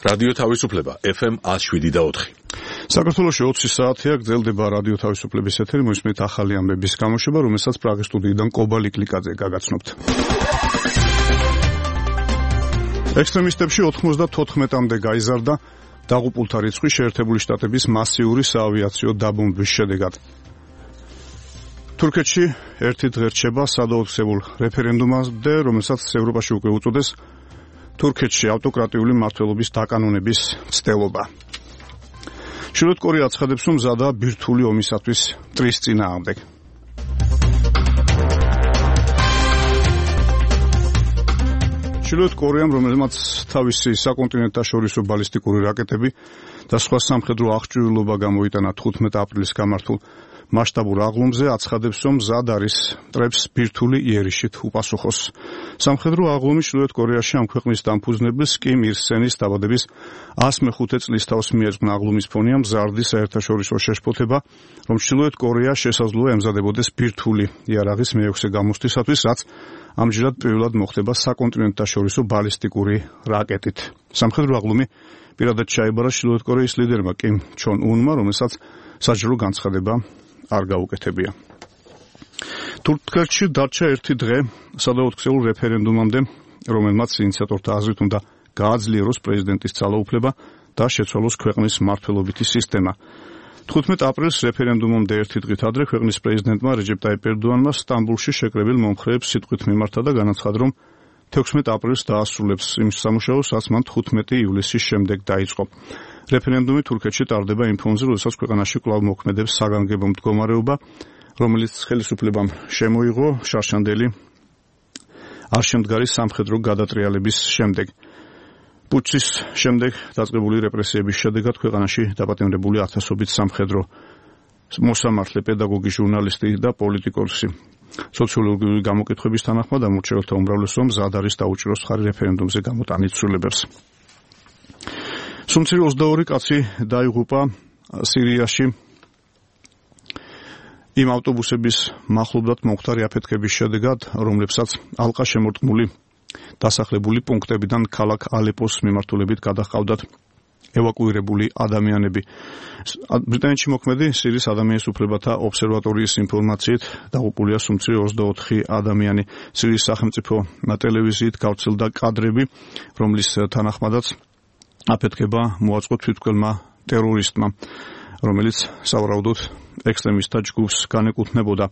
რადიო თავისუფლება FM 107.4. საქართველოში 20 საათია გრძელდება რადიო თავისუფლების ეთერი, მოსმით ახალი ამბების გამოშვება, რომელსაც პრაღის სტუდიიდან კობალი კლიკაძე გაგაცნობთ. ექსტრემისტებში 94-მდე გაიზარდა დაღუპულთა რიცხვი შეერთებული შტატების მასიური საავიაციო დაბომბვის შედეგად. თურქეთში ერთი დღე რჩება სადაოთხსებულ რეფერენდუმამდე, რომელსაც ევროპაში უკვე უწოდეს თურქეთში ავტოკრატიული მმართველობის დაკანონების მცდელობა. ჩრდილოეთ კორეა აცხადებს, რომ მზადაა ბირთვული ომისათვის მტრის წინააღმდეგ. ჩრდილოეთ კორეამ, რომელმაც თავისი საკონტინენტთაშორისო ბალისტიკური რაკეტები და სხვა სამხედრო აღჭურვილობა გამოიტანა 15 აპრილის გამართულ მასშტაბურ აღლუმზე, აცხადებს, რომ მზად არის მტრებს ბირთვული იერიშით უპასუხოს. სამხედრო აღლუმი ჩრდილოეთ კორეაში ამ ქვეყნის დამფუძნებელს კიმ ირ სენის დაბადების 105 წლის თავს მიეძღვნა. აღლუმის ფონია მზარდი საერთაშორისო შეშფოთება, რომ ჩრდილოეთ კორეა შესაძლოა ემზადებოდეს ბირთვული იარაღის მეექვსე გამოსვლისათვის, რაც ამჯერად პირველად მოხდება საკონტინენტთაშორისო ბალისტიკური რაკეტით. სამხედრო აღლუმი პირადად ჩაებარა ჩრდილოეთ კორეის ლიდერმა კიმ ჩონ უნმა, რომელსაც საჯარო განცხადება არ გაუკეთებია. თურქეთში დარჩა ერთი დღე სადაოთხსებულ რეფერენდუმამდე, რომელმაც ინიციატორთა აზრით უნდა გააძლიეროს პრეზიდენტის ძალაუფლება და შეცვალოს ქვეყნის მმართველობითი სისტემა. 15 აპრილს რეფერენდუმამდე ერთი დღით ადრე ქვეყნის პრეზიდენტმა რეჯეპ ტაიპ ერდოანმა სტამბულში შეკრებილ მომხრეებს სიტყვით მიმართა და განაცხადა, რომ 16 აპრილს დაასრულებს იმ სამუშაოს, რაც მან 15 ივლისის შემდეგ დაიწყო. რეფერენდუმი თურქეთში ტარდება იმ ფონზე, როდესაც ქვეყანაში კვლავ მოქმედებს საგანგებო მდგომარეობა, რომელიც ხელისუფლებამ შემოიღო შარშანდელი არ შემდგარი სამხედრო გადატრიალების შემდეგ. პუჩის შემდეგ დაწყებული რეპრესიების შედეგად ქვეყანაში დაპატიმრებული ათასობით სამხედრო მოსამართლე, პედაგოგი, ჟურნალისტი და პოლიტიკოსი. სოციოლოგიური გამოკითხვების თანახმად ამორჩეველთა უმრავლესობა მზად არის დაუჭიროს ხარი რეფერენდუმზე გამოტანილ ცვლილებებს. სუმცირ 22 კაცი დაიღუპა სირიაში იმ ავტობუსების მახლობლად მომხდარი აფეთქების შედეგად, რომლებსაც ალყა შემორტყმული დასახლებული პუნქტებიდან ქალაქ ალეპოს მიმართულებით გადაჰყავდათ ევაკუირებული ადამიანები. ბრიტანეთში მოქმედი სირიის ადამიანის უფლებათა ობსერვატორიის ინფორმაციით დაღუპულია სუმცირ 24 ადამიანი. სირიის სახელმწიფო ტელევიზიით გავრცელდა კადრები, რომლის თანახმადაც აფეთქება მოაწყო თვითმკვლელმა ტერორისტმა, რომელიც სავარაუდოდ ექსტრემისტთა ჯგუფს განეკუთვნებოდა.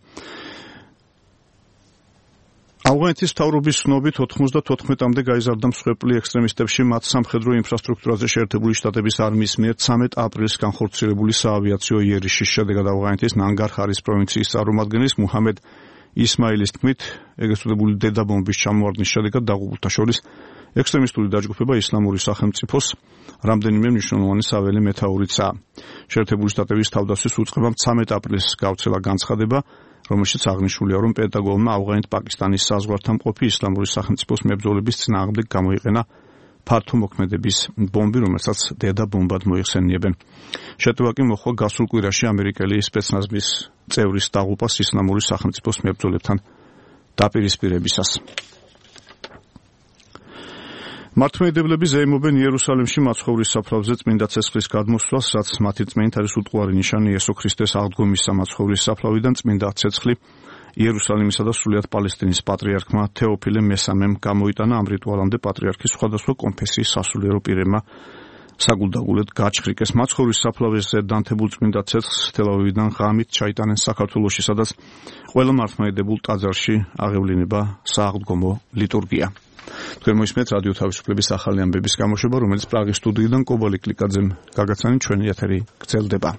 ავღანეთის მთავრობის ცნობით 94-მდე გაიზარდა მსხვერპლი ექსტრემისტებში მათ სამხედრო ინფრასტრუქტურაზე შეერთებული შტატების არმიის მიერ 13 აპრილს განხორციელებული საავიაციო იერიშის შედეგად. ავღანეთის ნანგარჰარის პროვინციის წარმომადგენლის მუჰამედ ისმაილის თქმით, ეგრეთ წოდებული დედაბომბის ჩამოვარდნის შედეგად დაღუპულთა შორის ექსტრემისტული დაჯგუფება ისლამური სახელმწიფოს რამდენიმე მნიშვნელოვანი საველე მეთაურიცაა. შეერთებული შტატების თავდაცვის უწყებამ 13 აპრილს გავრცელა განცხადება, რომელშიც აღნიშნულია, რომ პენტაგონმა ავღანეთ-პაკისტანის საზღვართან მყოფი ისლამური სახელმწიფოს მებრძოლების წინააღმდეგ გამოიყენა ფართო მოქმედების ბომბი, რომელსაც დედაბომბად მოიხსენიებენ. შეტევა კი მოხდა გასულ კვირაში ამერიკელი სპეცნაზის წევრის დაღუპვას ისლამური სახელმწიფოს მებრძოლებთან დაპირისპირებისას. მართლმადიდებლები ზეიმობენ იერუსალიმში მაცხოვრის საფლავზე წმინდა ცეცხლის გადმოსვლას, რაც მათი წმენით არის უტყუარი ნიშანი იესო ქრისტეს აღდგომისა მაცხოვრის საფლავიდან. წმინდა ცეცხლი იერუსალიმისა და სრულიად პალესტინის პატრიარქმა თეოფილე მესამემ გამოიტანა. ამ რიტუალამდე პატრიარქის სხვადასხვა კონფესიის სასულიერო პირებმა საგულდაგულოდ გაჩხრიკეს. მაცხოვრის საფლავზე დანთებულ წმინდა ცეცხლს თელ-ავივიდან ღამით ჩაიტანენ საქართველოში, სადაც ყველა მართლმადიდებულ ტაძარში აღევლინება სააღდგომო ლიტურგია. თქვენ მოისმენთ რადიო თავისუფლების ახალი ამბების გამოშვება, რომელიც პრაღის სტუდიიდან კობალი კლიკაძემ გაგაცანით. ჩვენი ეთერი გრძელდება.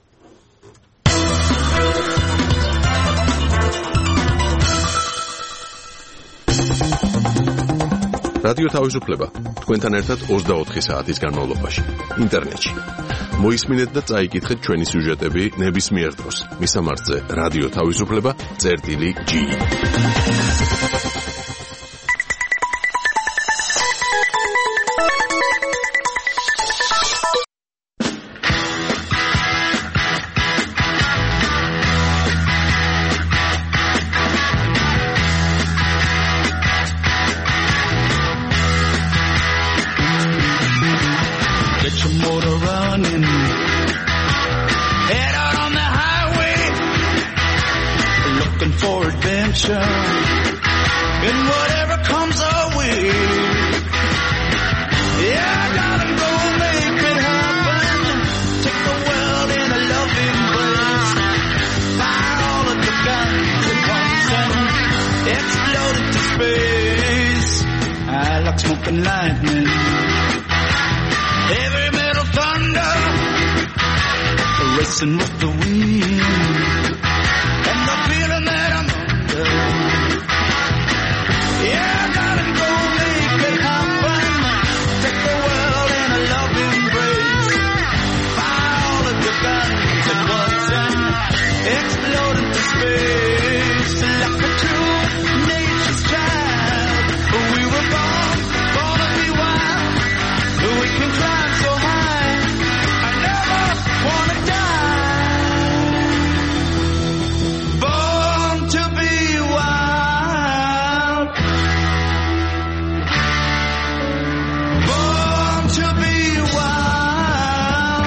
რადიო თავისუფლება თქვენთან ერთად 24 საათის განმავლობაში ინტერნეტში. მოისმინეთ და წაიკითხეთ ჩვენი სიუჟეტები ნებისმიერ დროს. მისამართზე რადიო თავისუფლება.gi. your motor running. Head out on the highway, looking for adventure. And whatever comes our way, yeah, I gotta go make it happen. Take the world in a loving embrace. Fire all of the guns at once and explode into space. I like smoking lightning, heavy metal thunder, racing with the wind, and the feeling that I'm under. Yeah, I gotta go make it happen. Take the world in a loving embrace. Fire all of your guns at once and explode into space. Like a true nature's child, we were born to be wild. We can climb so high, I never wanna die. Born to be wild. Born to be wild.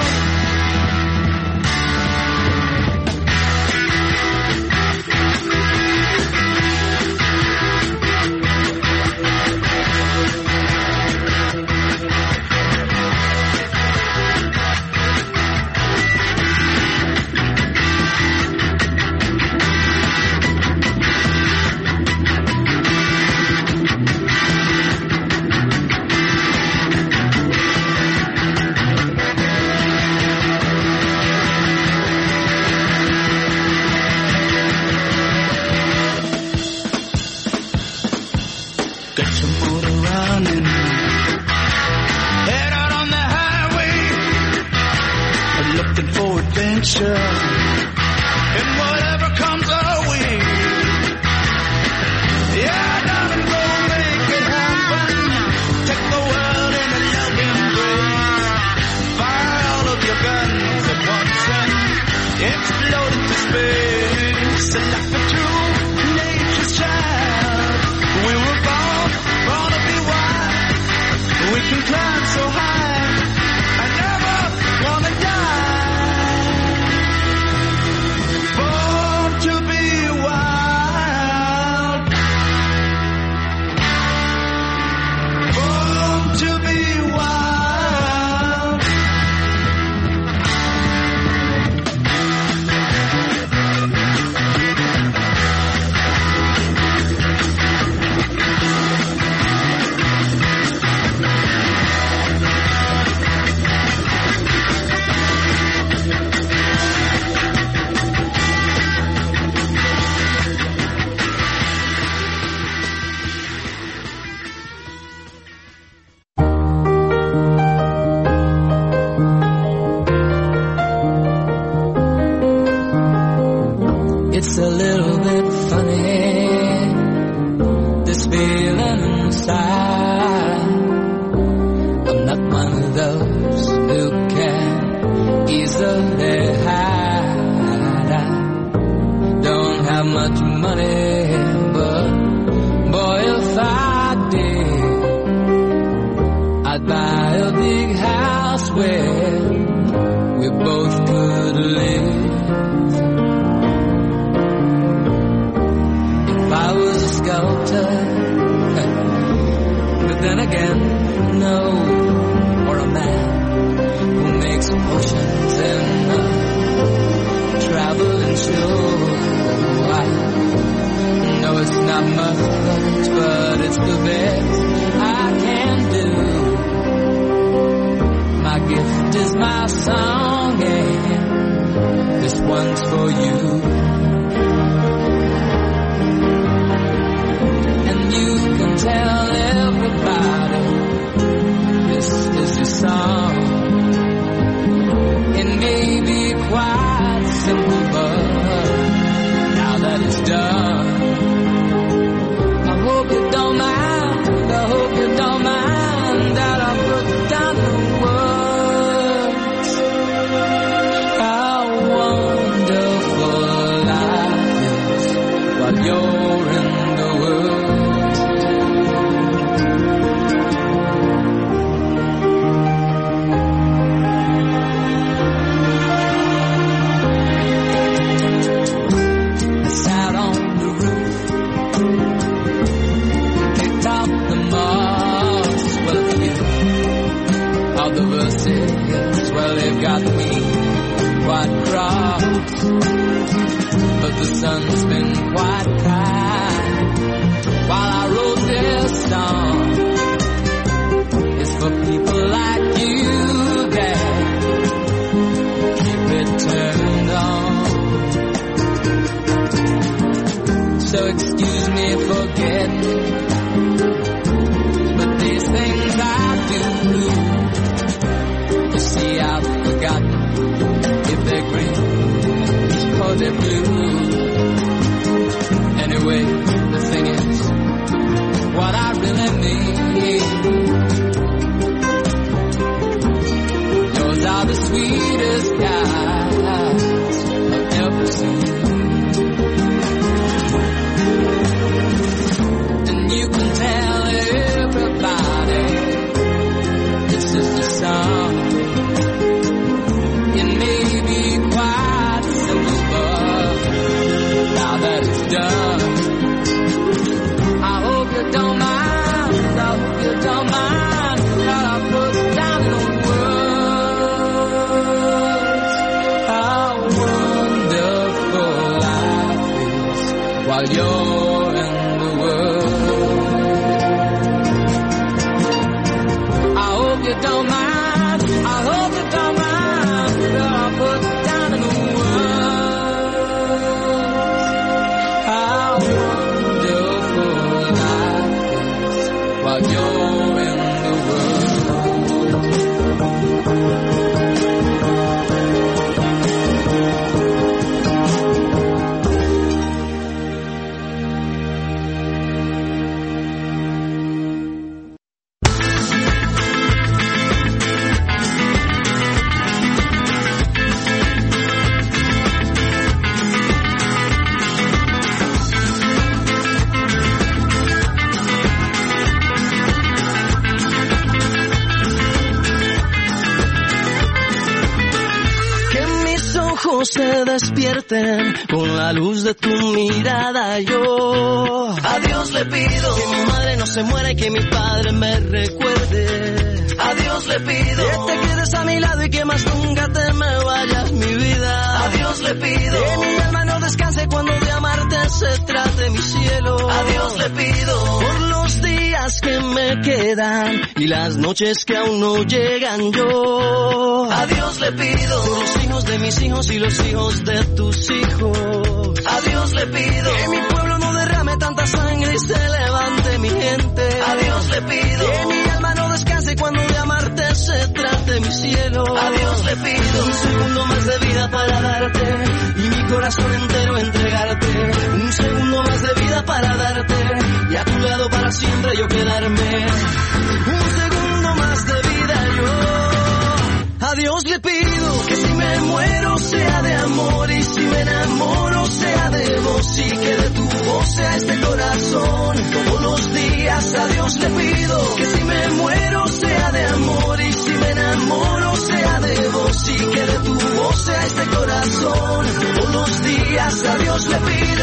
Get your motor running. Head out on the highway, looking for adventure. And whatever comes our way, yeah, darling, go make it happen. Take the world in a loving embrace. Fire all of your guns at once and explode into space. Like a true nature's child, we were born to be wild. We can climb so high, I never wanna die. Born to be wild. Born to be wild. It's a little bit funny, this feeling inside. I'm not one of those who can easily hide. I don't have much money, but boy, if I did, I'd buy a big house where we both could live. I was a sculptor, but then again, no, or a man who makes potions in a traveling show. I know it's not much, but it's the best I can do. My gift is my song, and this one's for you. Tell everybody this is your song. It may be quite simple, but now that it's done, I hope you don't mind. I hope you don't mind that I put down the words. How wonderful life is while you're in the world. stars, but the sun's been quite kind. While I wrote this song, it's for people like you that keep it turned on. So excuse me for getting, but these things I do, you see I've forgotten if they're green or they're blue. Anyway, the thing is, what I really mean, yours are the sweetest eyes I've ever seen. And you can tell everybody this is the song. It may be quite simple, but now that it's done, I hope you don't mind, I hope you don't mind that I put down in words how wonderful life is while you're in the world. I hope you don't mind, I hope you don't mind that I put down in words how wonderful life is while you're in the world. Se despierten con la luz de tu mirada. Yo a Dios le pido que mi madre no se muera y que mi padre me recuerde. A Dios le pido que te quedes a mi lado y que más nunca te me vayas, mi vida. A Dios le pido que mi alma no descanse cuando de amarte se trate, mi cielo. A Dios le pido por los días que me quedan y las noches que aún no llegan. Yo a Dios le pido por los hijos de mis hijos y los hijos de tus hijos. A Dios le pido que mi pueblo no derrame tanta sangre y se levante mi gente. A Dios le pido que mi alma no descanse cuando de amarte se trate, mi cielo. A Dios le pido un segundo más de vida para darte y mi corazón entero entregarte. Un segundo más de vida para darte y a tu lado para siempre yo quedarme. Un segundo más de vida yo. A Dios le pido que si me muero sea de amor y si me enamoro sea de vos y que de tu voz sea este corazón todos los días. A Dios le pido que si me muero sea de amor y si me enamoro sea de vos y que de tu voz sea este corazón todos los días. A Dios le pido,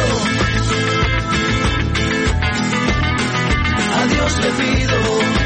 a Dios le pido.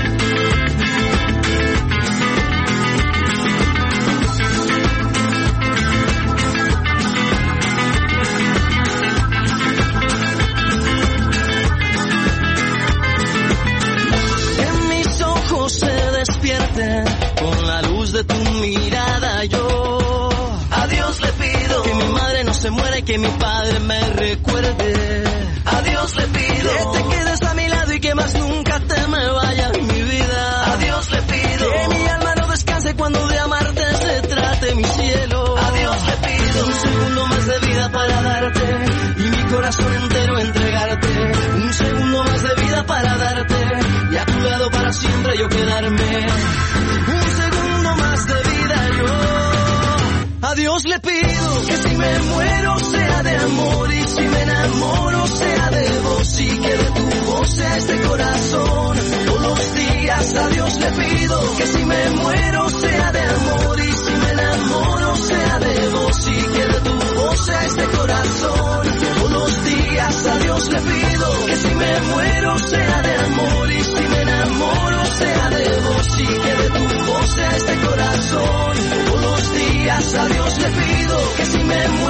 Con la luz de tu mirada yo a Dios le pido que mi madre no se muera y que mi padre me recuerde. A Dios le pido que te quedes a mi lado y que más nunca te me vayas, mi vida. A Dios le pido que mi alma no descanse cuando de amarte se trate, mi cielo. A Dios le pido un segundo más de vida para darte y mi corazón entero entregarte. Un segundo más de vida para darte y a tu lado para siempre yo quedarme. Un segundo más de vida yo. A Dios le pido que si me muero sea de amor y si me enamoro sea de vos y que de tu voz sea este corazón todos los días. A Dios le pido que si me muero sea de amor y si me enamoro sea de vos y que de tu voz sea este corazón todos los días. A Dios le pido que si me muero sea de amor y si me enamoro sea de vos y que de tu voz sea este corazón todos los días. A Dios le pido que si me muero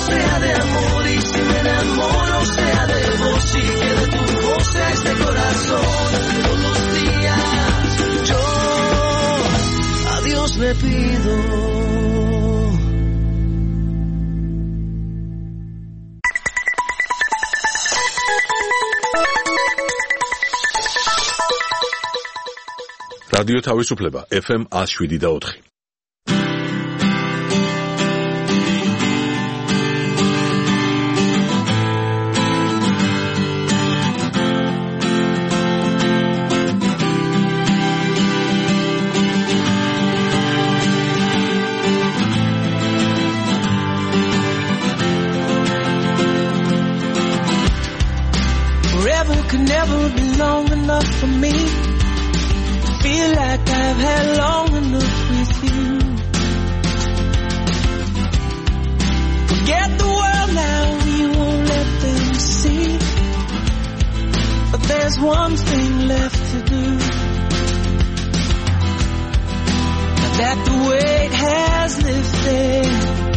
sea de amor, y si me enamoro sea de vos y que de tu voz sea este corazón. Todos los días yo a Dios le pido. რადიო თავისუფლება FM 107.4. Forever could never be long enough for me. Feel like I've had long enough with you. Forget the world now, we won't let them see. But there's one thing left to do. Now that the weight has lifted,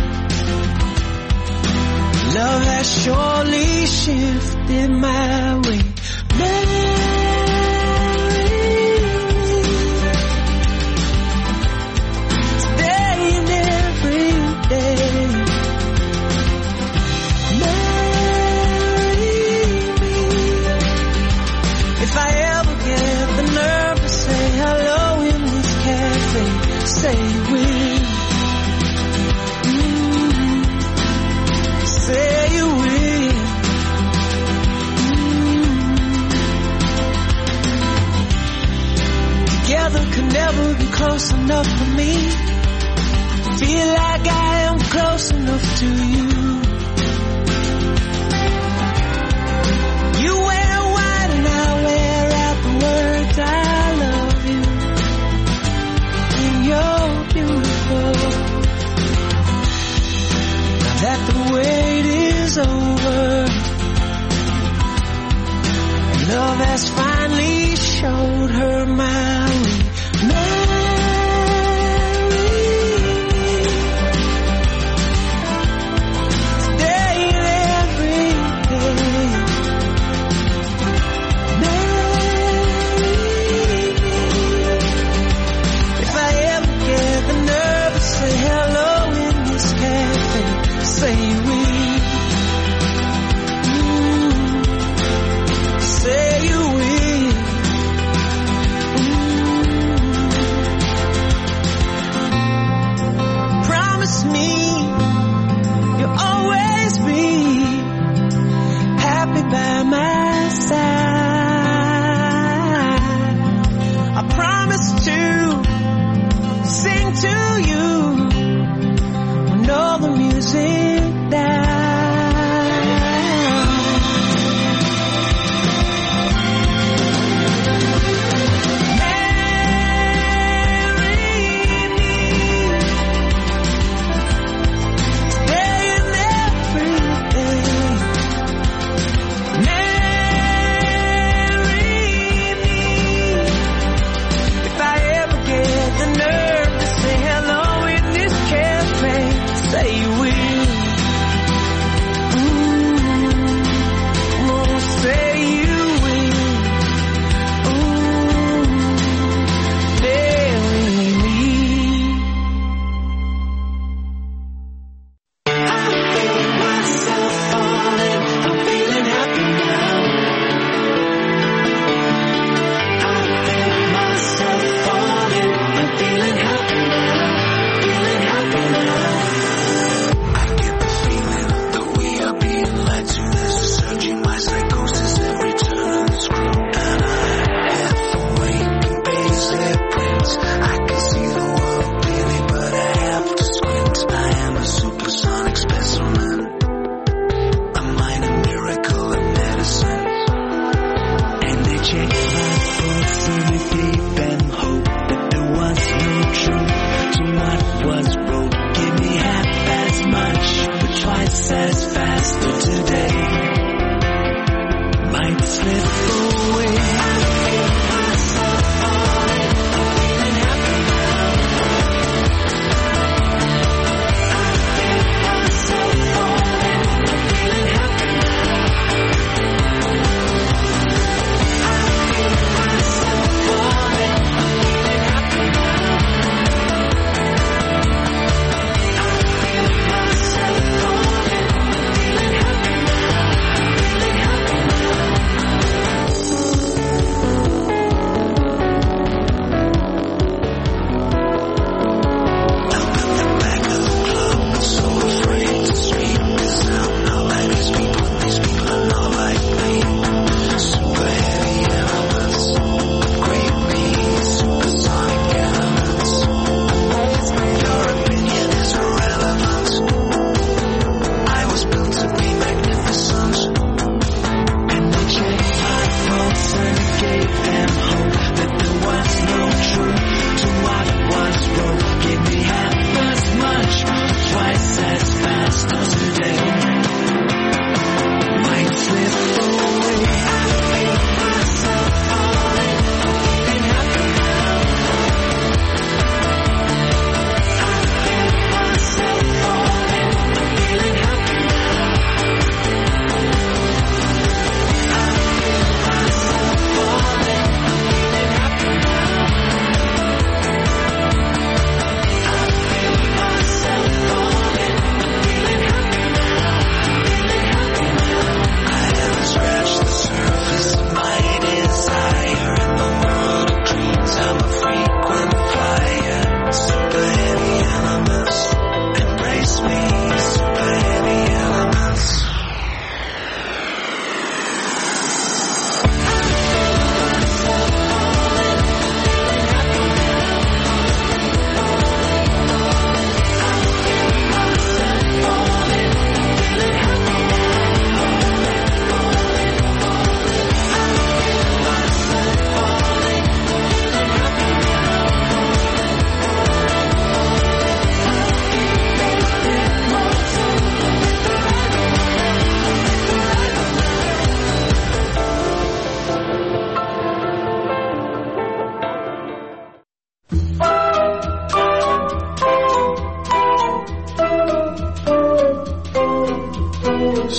love has surely shifted my way. If I ever get the nerve to say hello in this cafe, say will. Say you will. Together could never be close enough for me. Feel like I am close enough to you. You wear white and I wear out the words I love you. And you're beautiful. Now that the wait is over, and love has finally showed her my way. Say we, say you will. Promise me you'll always be happy by my side. I promise to sing to you when all the music dies.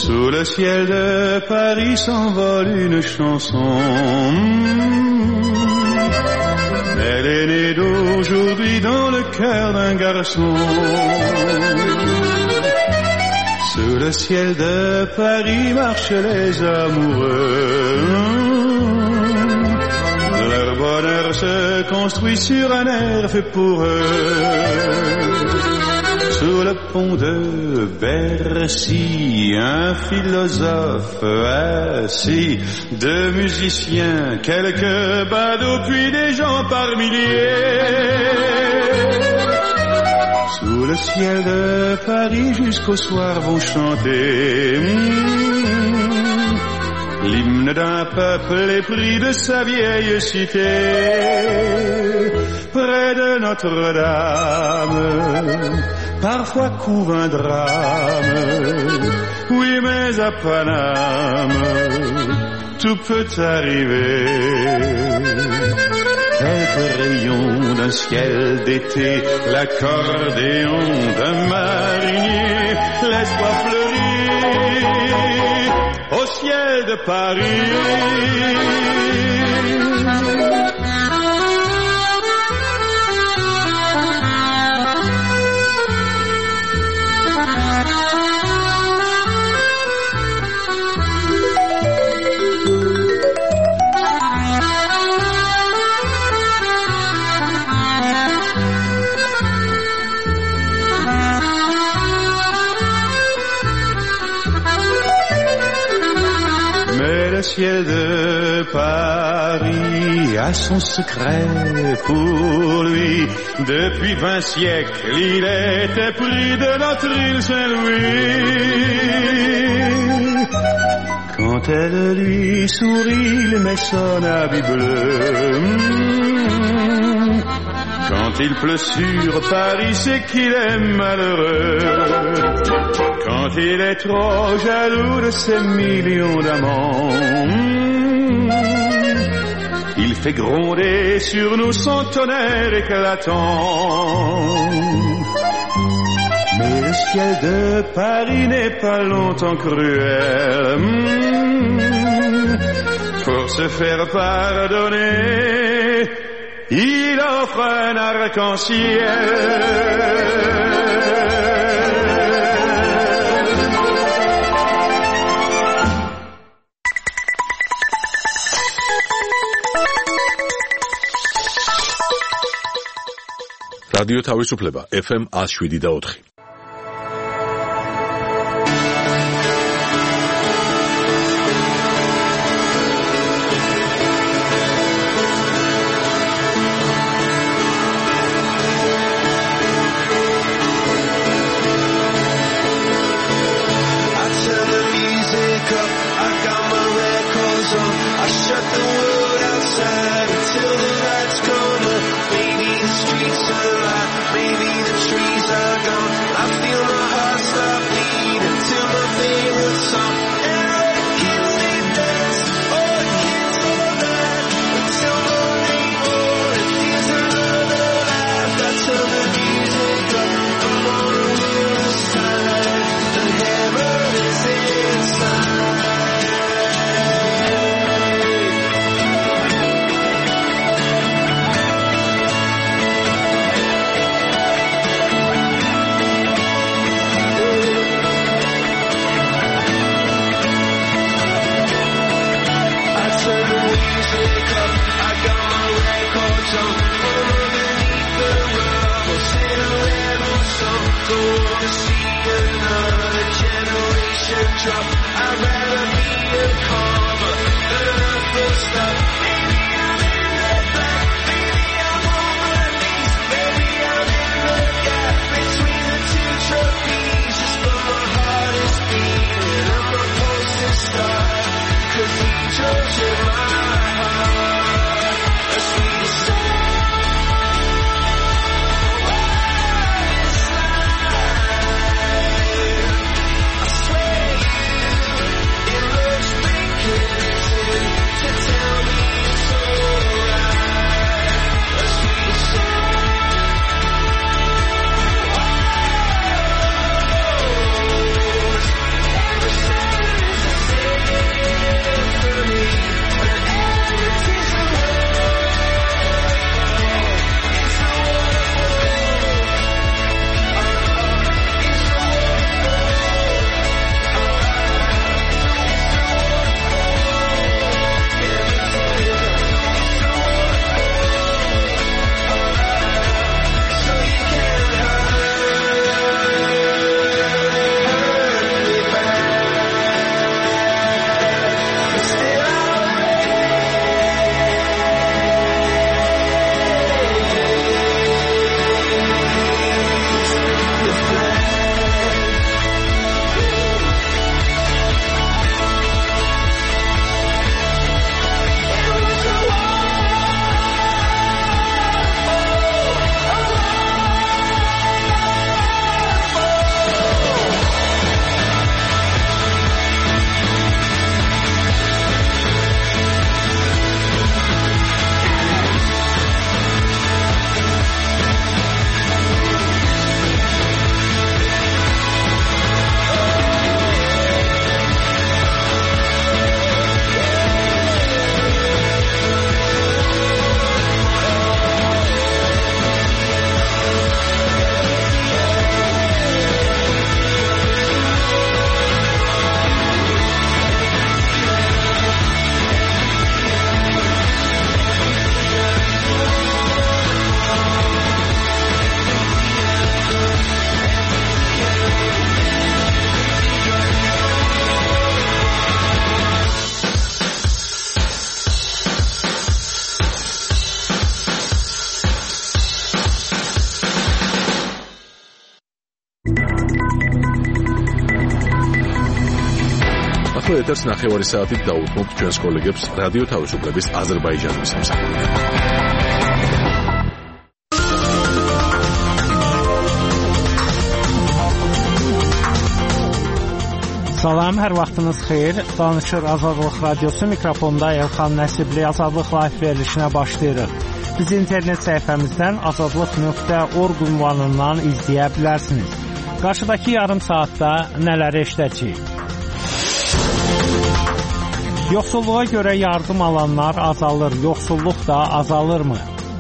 Sous le ciel de Paris s'envole une chanson. Elle est née d'aujourd'hui dans le cœur d'un garçon. Sous le ciel de Paris marchent les amoureux. Leur bonheur se construit sur un air fait pour eux. Sous le pont de Bercy, un philosophe assis, deux musiciens, quelques badauds, puis des gens par milliers. Sous le ciel de Paris jusqu'au soir vont chanter l'hymne d'un peuple épris de sa vieille cité. Près de Notre-Dame, parfois couve un drame. Oui, mais à Paname, tout peut arriver. Quelques rayons d'un ciel d'été, l'accordéon d'un marinier, l'espoir fleurit au ciel de Paris. Le ciel de Paris a son secret pour lui. Depuis 20 siècles, il était pris de notre île Saint-Louis. Quand elle lui sourit, il met son habit bleu. Quand il pleut sur Paris, c'est qu'il est malheureux. Quand il est trop jaloux de ses millions d'amants, il fait gronder sur nous son tonnerre éclatant. Mais le ciel de Paris n'est pas longtemps cruel. Pour se faire pardonner, il offre un arc-en-ciel. რადიო თავისუფლება FM 107.4. ახლა ეთერს 9 საათით დაუთმობთ ჩვენს კოლეგებს რადიო თავისუფლების აზერბაიჯანის მსახურით. Salam, hər vaxtınız xeyir. Danışır Azadlıq Radiosu, mikrofonda Elxan Nəsibli. Azadlıq Live verilişinə başlayırıq. Bizi internet səhifəmizdən azadlıq.org ünvanından izləyə bilərsiniz. Qarşıdakı yarım saatda nələri eşidəcəyik? Yoxsulluğa görə yardım alanlar azalır, yoxsulluq da azalırmı?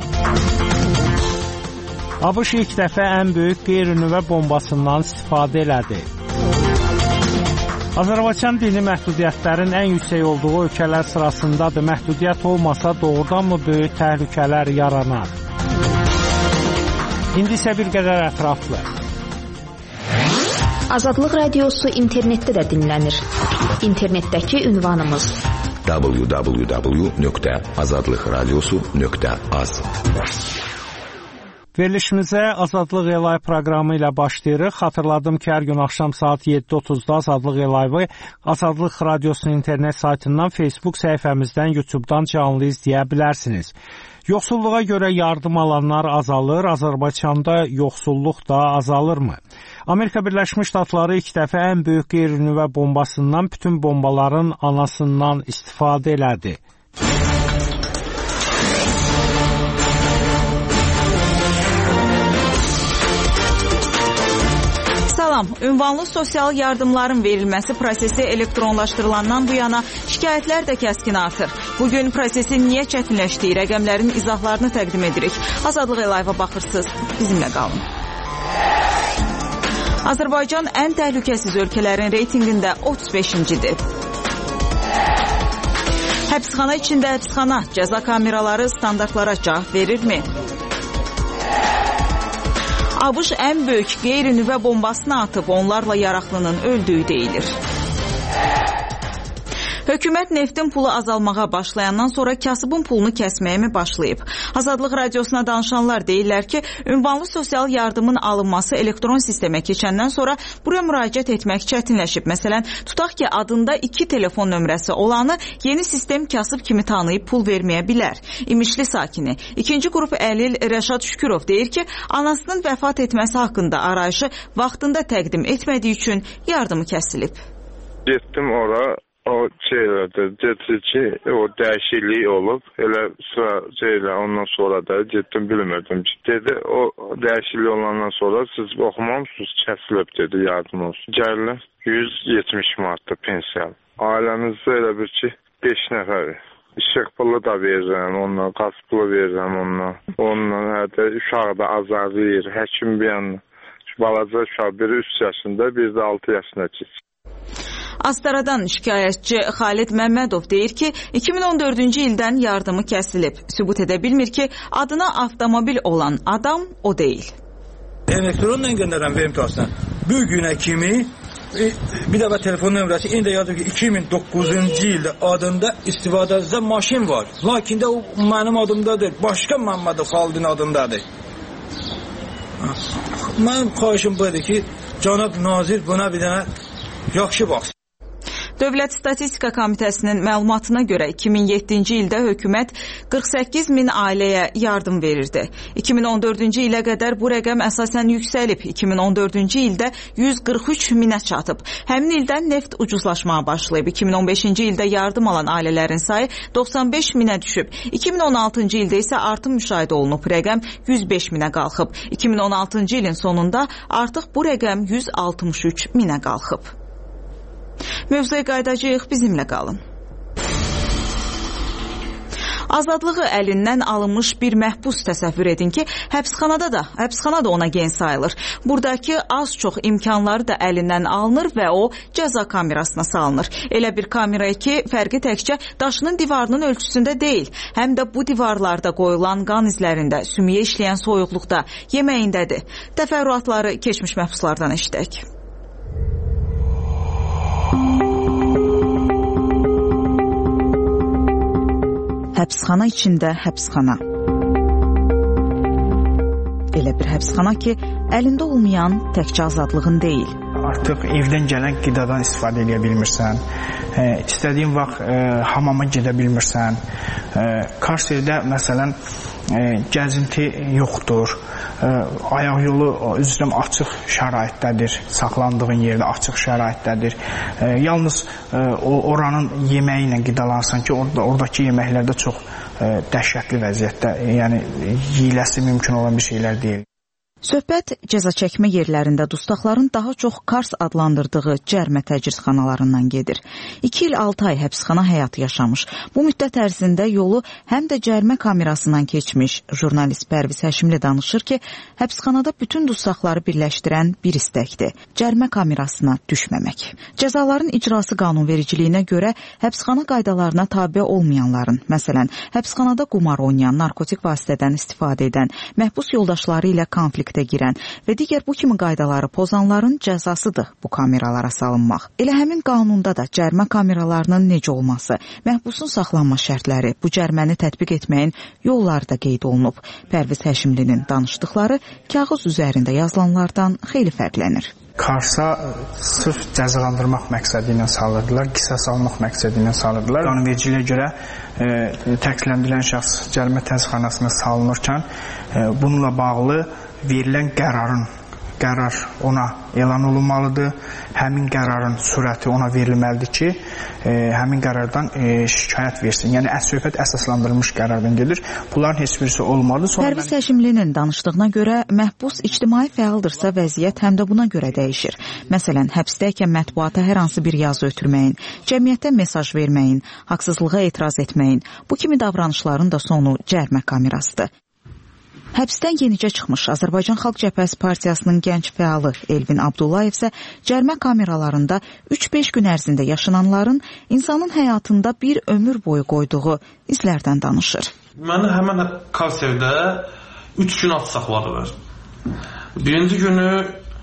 ABŞ ilk dəfə ən böyük qeyri-nüvə bombasından istifadə elədi. Azərbaycan dini məhdudiyyətlərin ən yüksək olduğu ölkələr sırasındadır. Məhdudiyyət olmasa doğrudanmı böyük təhlükələr yaranar? İndi isə bir qədər ətraflı. Azadlıq Radiosu internetdə də dinlənir. İnternetdəki ünvanımız www.azadlıqradiosu.az. Verilişimizə Azadlıq Elay proqramı ilə başlayırıq. Xatırladım ki, hər gün axşam saat 7:30-da Azadlıq Elayı Azadlıq Radiosunun internet saytından, Facebook səhifəmizdən, YouTube-dan canlı izləyə bilərsiniz. Yoxsulluğa görə yardım alanlar azalır, Azərbaycanda yoxsulluq da azalırmı? Amerika Birləşmiş Ştatları ilk dəfə ən böyük qeyri-nüvə bombasından, bütün bombaların anasından istifadə elədi. Salam, ünvanlı sosial yardımların verilməsi prosesi elektronlaşdırılandan bu yana şikayətlər də kəskin artır. Bugün prosesin niyə çətinləşdiyi rəqəmlərin izahlarını təqdim edirik. Azadlıq Elayva baxırsınız, bizimlə qalın. Azərbaycan ən təhlükəsiz ölkələrin reytinqində 35-cidir. Həbsxana içində həbsxana, cəza kameraları standartlara cavab verirmi? ABŞ ən böyük qeyri-nüvə bombasını atıb, onlarla yaraqlının öldüyü deyilir. Hökumət neftin pulu azalmağa başlayandan sonra kasıbın pulunu kəsməyə mi başlayıb? Azadlıq Radiosuna danışanlar deyirlər ki, ünvanlı sosial yardımın alınması elektron sistemə keçəndən sonra buraya müraciət etmək çətinləşib. Məsələn, tutaq ki, adında 2 telefon nömrəsi olanı yeni sistem kasıb kimi tanıyıb pul verməyə bilər. İmişli sakini, 2-ci qrup əlil Rəşad Şükürov deyir ki, anasının vəfat etməsi haqqında arayışı vaxtında təqdim etmədiyi üçün yardımı kəsilib. Getdim ora. O şeylərdə getdi, o dəyişiklik olub, elə şeylə ondan sonra da getdim, bilmirdim ki, dedi, o dəyişiklik olandan sonra siz oxumamısınız, kəsilib dedi, yardım olsun. Gəlirlər, 170 manatda pensiya. Ailəmizdə elə bir ki, 5 nəfəri. İşıq pulu da verirəm onunla, qaz pulu verirəm onunla. Onunla hədə uşaq da azarlayır, həkim bir yandan. Balaca uşaq biri 3 yaşında, biri də 6 yaşına keçir. Astaradan şikayətçi Xalid Məmmədov deyir ki, 2014-cü ildən yardımı kəsilib. Sübut edə bilmir ki, adına avtomobil olan adam o deyil. Elektronla göndərəm benim tasına. Bu günə kimi bir dəfə telefon nömrəsi indi yazır ki, 2009-cu ildə adında istifadədə maşın var. Lakin də o mənim adımdadır. Başqa Məmmədov Xalidin adındadır. Mənim xahişim budur ki, cənab nazir buna bir dənə yaxşı baxsın. Dövlət Statistika Komitəsinin məlumatına görə 2007-ci ildə hökumət 48 min ailəyə yardım verirdi. 2014-cü ilə qədər bu rəqəm əsasən yüksəlib. 2014-cü ildə 143 minə çatıb. Həmin ildən neft ucuzlaşmağa başlayıb. 2015-ci ildə yardım alan ailələrin sayı 95 minə düşüb. 2016-cı ildə isə artım müşahidə olunub. Rəqəm 105 minə qalxıb. 2016-cı ilin sonunda artıq bu rəqəm 163 minə qalxıb. Mövzuya qayıdacağıq, bizimlə qalın. Azadlığı əlindən alınmış bir məhbus təsəvvür edin ki, həbsxana da ona gen sayılır. Buradakı az-çox imkanları da əlindən alınır və o cəza kamerasına salınır. Elə bir kameraya ki, fərqi təkcə daşının divarının ölçüsündə deyil, həm də bu divarlarda qoyulan qan izlərində, sümüyə işləyən soyuqluqda, yeməyindədir. Təfərrüatları keçmiş məhbuslardan eşidək. Həbsxana içində həbsxana. Elə bir həbsxana ki, əlində olmayan təkcə azadlığın deyil, artıq evdən gələn qidadan istifadə edə bilmirsən. İstədiyin vaxt hamama gedə bilmirsən. Karserdə məsələn gəzinti yoxdur. Ayaq yolu üzrəm açıq şəraitdədir. Saxlandığın yerdə açıq şəraitdədir. Yalnız oranın yeməyi ilə qidalansan ki, oradakı yeməklərdə çox dəhşətli vəziyyətdə, yəni yeyiləsi mümkün olan bir şeylər deyil. Söhbət cəza çəkmə yerlərində dustaqların daha çox Kars adlandırdığı cərimə təcridxanalarından gedir. 2 il 6 ay həbsxana həyatı yaşamış. Bu müddət ərzində yolu həm də cərimə kamerasından keçmiş jurnalist Pərviz Həşimli danışır ki, həbsxanada bütün dustaqları birləşdirən bir istəkdir. Cərimə kamerasına düşməmək. Cəzaların icrası qanunvericiliyinə görə həbsxana qaydalarına tabe olmayanların, məsələn, həbsxanada qumar oynayan, narkotik vasitədən istifadə edən, məhbus yoldaşları ilə konflikt girən və digər bu kimi qaydaları pozanların cəzasıdır bu kameralara salınmaq. Elə həmin qanunda da cərimə kameralarının necə olması, məhbusun saxlanma şərtləri, bu cəriməni tətbiq etməyin yolları da qeyd olunub. Pərviz Həşimlinin danışdıqları kağız üzərində yazılanlardan xeyli fərqlənir. Karsa sırf cəzalandırmaq məqsədi ilə salırdılar, qisas almaq məqsədi ilə salırdılar. Qanunvericiliyə görə təqsirləndirilən şəxs cərimə təcridxanasına salınırkən bununla bağlı verilən qərar ona elan olunmalıdır. Həmin qərarın sürəti ona verilməlidir ki, həmin qərardan şikayət versin. Yəni söhbət əsaslandırılmış qərardan gedir. Bunların heç birisi olmadı. Pərviz Həşimlinin danışdığına görə məhbus ictimai fəaldırsa vəziyyət həm də buna görə dəyişir. Məsələn, həbsdəykən mətbuata hər hansı bir yazı ötürməyin, cəmiyyətə mesaj verməyin, haqsızlığa etiraz etməyin, bu kimi davranışların da sonu cərimə kamerasıdır. Həbsdən yenicə çıxmış Azərbaycan Xalq Cəbhəsi Partiyasının gənc fəalı Elvin Abdullayev isə cərimə kameralarında 3-5 gün ərzində yaşananların insanın həyatında bir ömür boyu qoyduğu izlərdən danışır. Məni həmən Karserdə 3 gün ad saxladılar. Birinci günü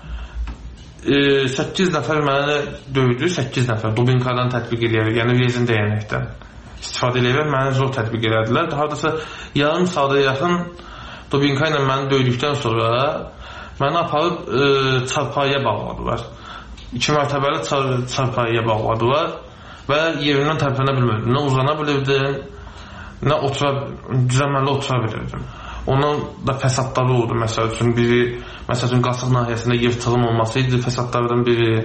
8 nəfər məni döydü, 8 nəfər dubinkadan tətbiq edirlər, yəni rezin dəyənəkdən istifadə edirlər, məni zor tətbiq edərdilər. Haradasa yarım saata yaxın dubinka ilə məni döydükdən sonra məni aparıb çarpayıya bağladılar. 2 mərtəbəli çarpayıya bağladılar və yerimdən tərpənə bilmirdim. Nə uzana bilirdim, nə düzəməli otura bilirdim. Onun da fəsadları oldu. Məsəl üçün biri, Qasıq nahiyəsində yırtığın olması idi fəsadlardan biri.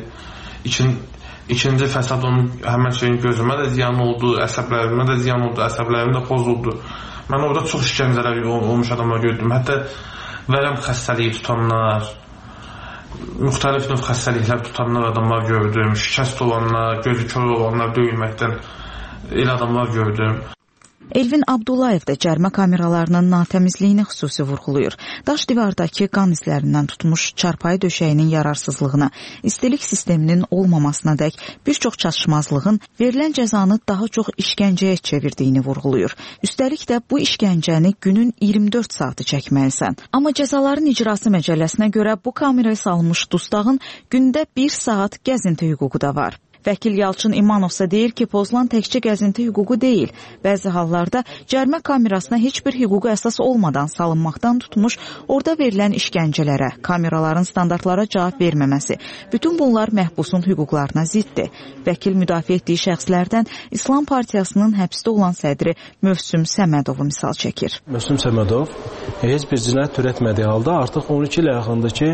İkinci fəsad onun həmən şeyin gözümə də ziyan oldu, əsəblərimə də ziyan oldu, əsəblərim də pozuldu. Mən orada çox işgəncələr olmuş adamlar gördüm. Hətta vərəm xəstəliyi tutanlar, müxtəlif növ xəstəliklər tutanlar adamlar gördüm. Şikəst olanlar, gözü kör olanlar döyülməkdən elə adamlar gördüm. Elvin Abdullayev də cərimə kameralarının natəmizliyini xüsusi vurğulayır. Daş divardakı qan izlərindən tutmuş çarpayı döşəyinin yararsızlığına, istilik sisteminin olmamasına dək bir çox çatışmazlığın verilən cəzanı daha çox işgəncəyə çevirdiyini vurğulayır. Üstəlik də bu işgəncəni günün 24 saatı çəkməlisən. Amma cəzaların icrası məcəlləsinə görə bu kameraya salınmış dustağın gündə 1 saat gəzinti hüququ da var. Vəkil Yalçın İmanovsa deyir ki, pozulan təkcə gəzinti hüququ deyil. Bəzi hallarda cərimə kamerasına heç bir hüququ əsas olmadan salınmaqdan tutmuş, orada verilən işgəncələrə, kameraların standartlara cavab verməməsi, bütün bunlar məhbusun hüquqlarına ziddir. Vəkil müdafiə etdiyi şəxslərdən İslam Partiyasının həbsdə olan sədri Mövsüm Səmədovu misal çəkir. Mövsüm Səmədov heç bir cinayət törətmədiyi halda artıq 12 il yaxındır ki,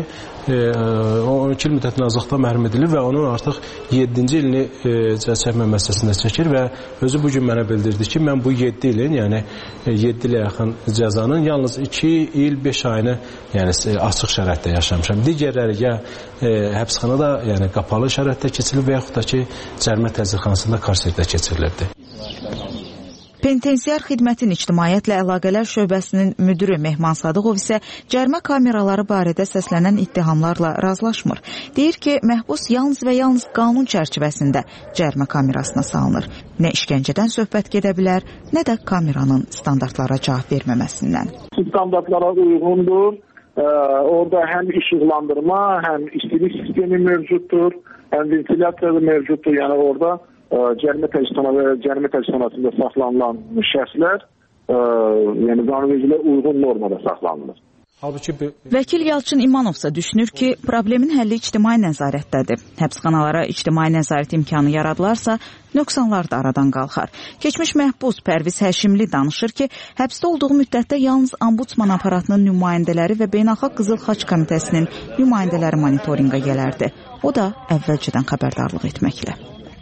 12 il müddətinə azadlıqda məhrum edilir və onun artıq 7-ci ilini cəza çəkmə müəssisəsində çəkir və özü bugün mənə bildirdi ki, mən bu 7 ilin, yəni 7 ilə yaxın cəzanın yalnız 2 il 5 ayını yəni açıq şəraitdə yaşamışam. Digərləri ya həbsxanada, yəni qapalı şəraitdə keçirilib və yaxud da ki, cərimə təcridxanasında Karserdə keçirilirdi. Penitensiar xidmətin ictimaiyyətlə əlaqələr şöbəsinin müdürü Mehman Sadıqov isə cərimə kameraları barədə səslənən ittihamlarla razılaşmır. Deyir ki, məhbus yalnız və yalnız qanun çərçivəsində cərimə kamerasına salınır. Nə işgəncədən söhbət gedə bilər, nə də kameranın standartlara cavab verməməsindən. Standartlara uyğundur. Orada həm işıqlandırma, həm istilik sistemi mövcuddur, həm ventilasiya mövcuddur. Yəni orada cərimə təcridxanasında saxlanılan şəxslər yəni qanunvericiliyə uyğun normada saxlanılır. Vəkil Yalçın İmanovsa düşünür ki, problemin həlli ictimai nəzarətdədir. Həbsxanalara ictimai nəzarət imkanı yaradılarsa, nöqsanlar da aradan qalxar. Keçmiş məhbus Pərviz Həşimli danışır ki, həbsdə olduğu müddətdə yalnız Ombudsman aparatının nümayəndələri və Beynəlxalq Qızıl Xaç Komitəsinin nümayəndələri monitorinqa gələrdi. O da əvvəlcədən xəbərdarlıq etməklə.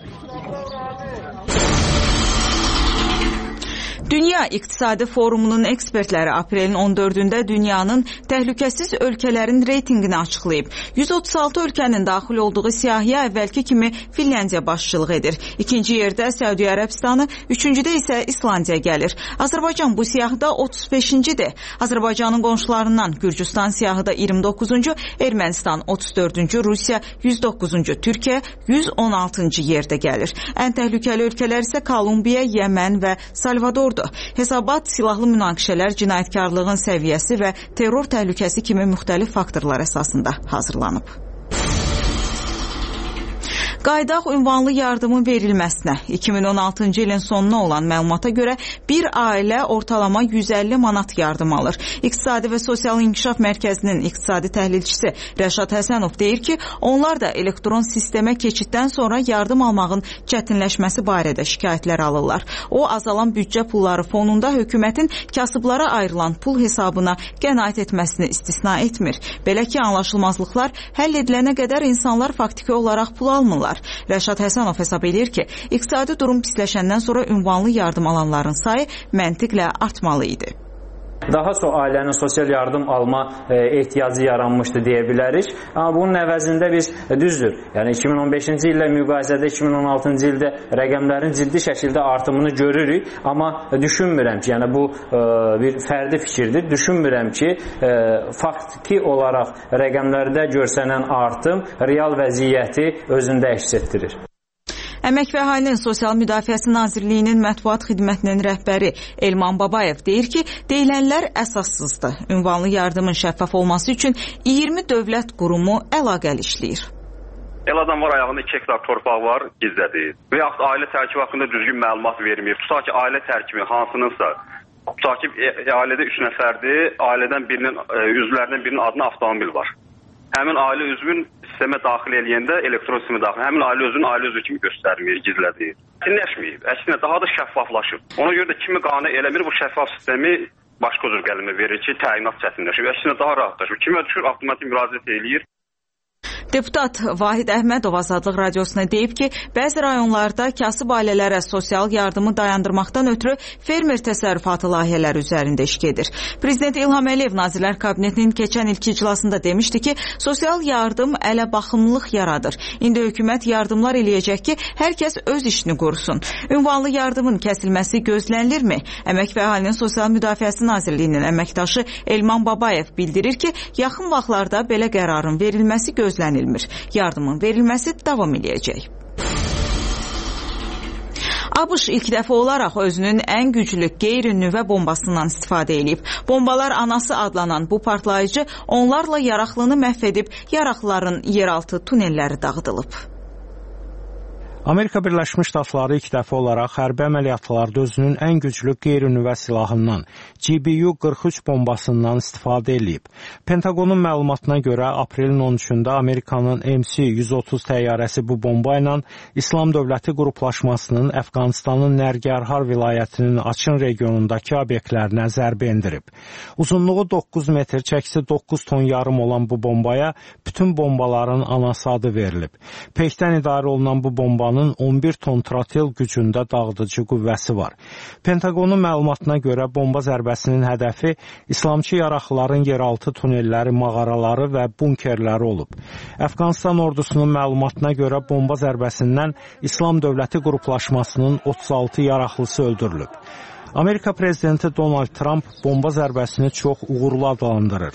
Dünya İqtisadi Forumunun ekspertləri aprelin 14-də dünyanın təhlükəsiz ölkələrin reytinqini açıqlayıb. 136 ölkənin daxil olduğu siyahıya əvvəlki kimi Finlandiya başçılıq edir. İkinci yerdə Səudiyyə Ərəbistanı, üçüncüdə isə İslandiya gəlir. Azərbaycan bu siyahıda 35-cidir. Azərbaycanın qonşularından Gürcüstan siyahıda 29-cu, Ermənistan 34-cü, Rusiya 109-cu, Türkiyə 116-cı yerdə gəlir. Ən təhlükəli ölkələr isə Kolumbiya, Yəmən və Salvadordur. Hesabat silahlı münaqişələr, cinayətkarlığın səviyyəsi və terror təhlükəsi kimi müxtəlif faktorlar əsasında hazırlanıb. Qaydaq ünvanlı yardımın verilməsinə 2016-cı ilin sonuna olan məlumata görə bir ailə ortalama 150 manat yardım alır. İqtisadi və Sosial İnkişaf Mərkəzinin iqtisadi təhlilçisi Rəşad Həsənov deyir ki, onlar da elektron sistemə keçiddən sonra yardım almağın çətinləşməsi barədə şikayətlər alırlar. O, azalan büdcə pulları fonunda hökumətin kasıblara ayrılan pul hesabına qənaət etməsini istisna etmir. Belə ki, anlaşılmazlıqlar həll edilənə qədər insanlar faktiki olaraq pul almırlar. Rəşad Həsənov hesab edir ki, iqtisadi durum pisləşəndən sonra ünvanlı yardım alanların sayı məntiqlə artmalı idi. Daha çox ailənin sosial yardım alma ehtiyacı yaranmışdı deyə bilərik. Amma bunun əvəzində biz düzdür. Yəni 2015-ci illə müqayisədə 2016-cı ildə rəqəmlərin ciddi şəkildə artımını görürük. Amma düşünmürəm ki, yəni bu bir fərdi fikirdir. Düşünmürəm ki, faktiki olaraq rəqəmlərdə görsənən artım real vəziyyəti özündə əks etdirir. Əmək və Əhalinin Sosial Müdafiəsi Nazirliyinin mətbuat xidmətinin rəhbəri Elman Babayev deyir ki, deyilənlər əsassızdır. Ünvanlı yardımın şəffaf olması üçün 20 dövlət qurumu əlaqəli işləyir. El adam var, ayağında 2 hektar torpaq var, gizlədir. Və yaxud ailə tərkibi haqqında düzgün məlumat vermir. Tutaq ki, ailə tərkibi hansınınsa, tutaq ki, ailədə 3 nəfərdir, ailədən üzvlərindən birinin adına avtomobil var. Həmin ailə üzvün sistemə daxil eləyəndə, elektron sistemə daxil, həmin ailə üzvünün ailə üzvü kimi göstərmir, gizlədir. Çətinləşməyib, əksinə daha da şəffaflaşıb. Ona görə də kimi qane eləmir, bu şəffaf sistemi başqa cür qələmə verir ki, təyinat çətinləşib. Əksinə daha rahatlaşıb. Kimə düşür, avtomatik müraciət eləyir. Deputat Vahid Əhmədov Azadlıq Radiosuna deyib ki, bəzi rayonlarda kasıb ailələrə sosial yardımı dayandırmaqdan ötürü fermer təsərrüfatı layihələri üzərində iş gedir. Prezident İlham Əliyev Nazirlər Kabinetinin keçən ilki iclasında demişdi ki, sosial yardım ələ baxımlılıq yaradır. İndi hökumət yardımlar eləyəcək ki, hər kəs öz işini qursun. Ünvanlı yardımın kəsilməsi gözlənilirmi? Əmək və Əhalinin Sosial Müdafiəsi Nazirliyinin əməkdaşı Elman Babayev bildirir ki, yaxın vaxtlarda belə qərarın verilməsi gözlənilmir. Yardımın verilməsi davam edəcək. ABŞ ilk dəfə olaraq özünün ən güclü qeyri-nüvə bombasından istifadə edib. Bombalar anası adlanan bu partlayıcı onlarla yaraqlını məhv edib, yaraqların yeraltı tunelləri dağıdılıb. Amerika Birləşmiş Ştatları ilk dəfə olaraq hərbi əməliyyatlarda özünün ən güclü qeyri-nüvə silahından, GBU-43 bombasından istifadə edib. Pentaqonun məlumatına görə aprelin 13-də Amerikanın MC-130 təyyarəsi bu bomba ilə İslam Dövləti qruplaşmasının Əfqanistanın Nərgərhar vilayətinin Açın regionundakı obyektlərinə zərbə endirib. Uzunluğu 9 metr, çəkisi 9 ton yarım olan bu bombaya bütün bombaların anası adı verilib. Peykdən idarə olunan bu bombanın 11 ton trotil gücündə dağıdıcı qüvvəsi var. Pentaqonun məlumatına görə bomba zərbəsinin hədəfi İslamçı yaraqlıların yeraltı tunelləri, mağaraları və bunkerləri olub. Əfqanistan ordusunun məlumatına görə bomba zərbəsindən İslam Dövləti qruplaşmasının 36 yaraqlısı öldürülüb. Amerika prezidenti Donald Trump bomba zərbəsini çox uğurlu adlandırır.